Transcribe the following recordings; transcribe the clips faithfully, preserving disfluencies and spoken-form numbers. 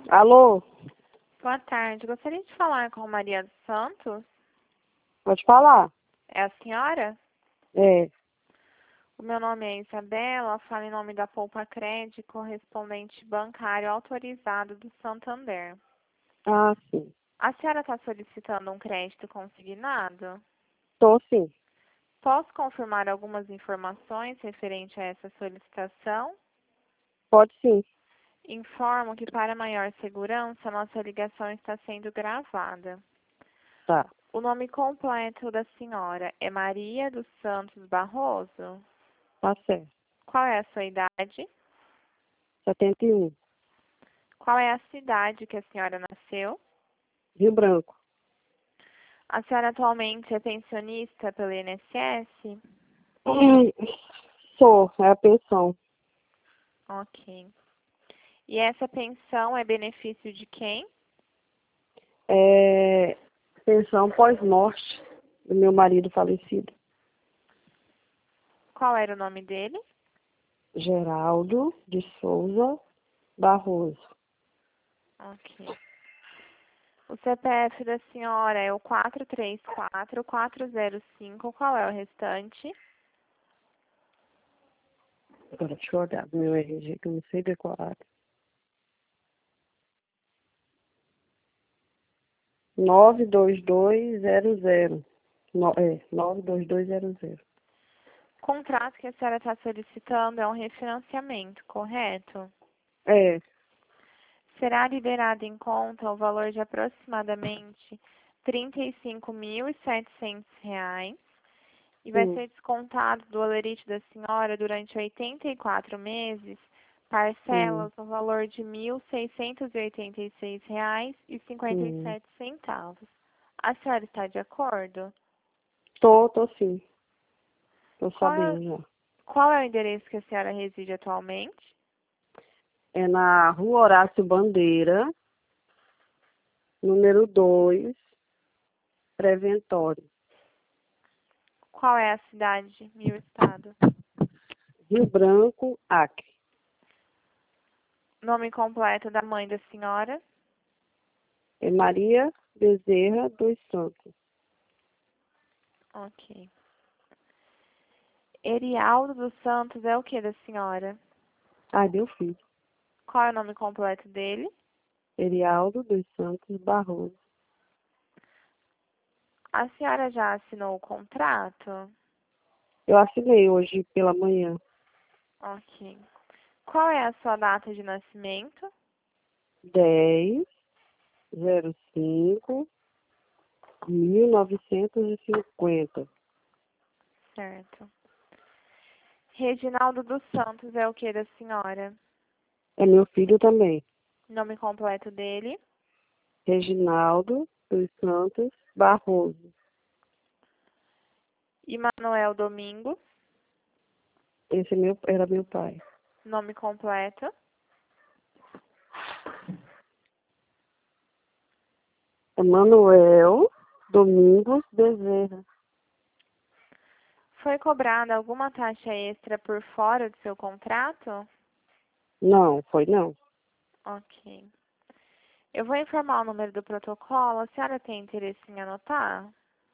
Alô? Boa tarde. Gostaria de falar com Maria dos Santos. Pode falar? É a senhora? É. O meu nome é Isabela, falo em nome da Poupa Crédito, correspondente bancário autorizado do Santander. Ah, sim. A senhora está solicitando um crédito consignado? Tô sim. Posso confirmar algumas informações referente a essa solicitação? Pode sim. Informo que, para maior segurança, nossa ligação está sendo gravada. Tá. O nome completo da senhora é Maria dos Santos Barroso? Tá certo. Qual é a sua idade? setenta e um. Qual é a cidade que a senhora nasceu? Rio Branco. A senhora atualmente é pensionista pelo I N S S? Hum, Sou. É a pensão. Ok. E essa pensão é benefício de quem? É pensão pós-morte do meu marido falecido. Qual era o nome dele? Geraldo de Souza Barroso. Ok. O C P F da senhora é o quatro três quatro, quatro zero cinco. Qual é o restante? Agora deixa eu olhar do meu R G que eu não sei decorar. nove dois dois zero zero. No, é, nove dois dois zero zero. O contrato que a senhora está solicitando é um refinanciamento, correto? É. Será liberado em conta o valor de aproximadamente trinta e cinco mil e setecentos reais e vai Sim. ser descontado do holerite da senhora durante oitenta e quatro meses, Sim. parcelas no valor de mil seiscentos e oitenta e seis reais e cinquenta e Sim. sete centavos. A senhora está de acordo? Tô, tô sim. Tô Qual é, sabendo já. qual é o endereço que a senhora reside atualmente? É na Rua Horácio Bandeira, número dois, Preventório. Qual é a cidade e o estado? Rio Branco, Acre. Nome completo da mãe da senhora? É Maria Bezerra dos Santos. Ok. Erialdo dos Santos é o que da senhora? Ai, meu filho. Qual é o nome completo dele? Erialdo dos Santos Barroso. A senhora já assinou o contrato? Eu assinei hoje pela manhã. Ok. Qual é a sua data de nascimento? dez zero cinco mil novecentos e cinquenta. Certo. Reginaldo dos Santos é o que da senhora? É meu filho também. Nome completo dele? Reginaldo dos Santos Barroso. E Manuel Domingos? Esse é meu, era meu pai. Nome completo? Emanuel Domingos Bezerra. Foi cobrada alguma taxa extra por fora do seu contrato? Não, foi não. Ok. Eu vou informar o número do protocolo. A senhora tem interesse em anotar?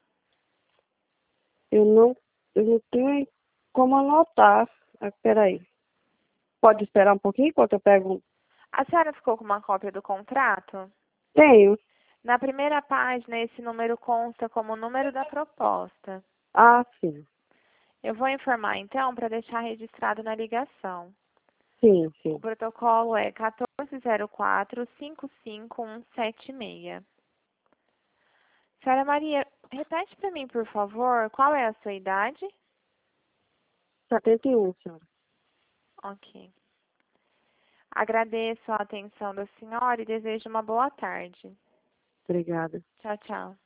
Eu não, eu não tenho como anotar. Ah, peraí. Pode esperar um pouquinho enquanto eu pego? A senhora ficou com uma cópia do contrato? Tenho. Na primeira página, esse número consta como o número da proposta. Ah, sim. Eu vou informar, então, para deixar registrado na ligação. Sim, O sim. protocolo é quatorze zero quatro, cinco cinco um sete seis. Senhora Maria, repete para mim, por favor, qual é a sua idade? setenta e um, senhora. Ok. Agradeço a atenção da senhora e desejo uma boa tarde. Obrigada. Tchau, tchau.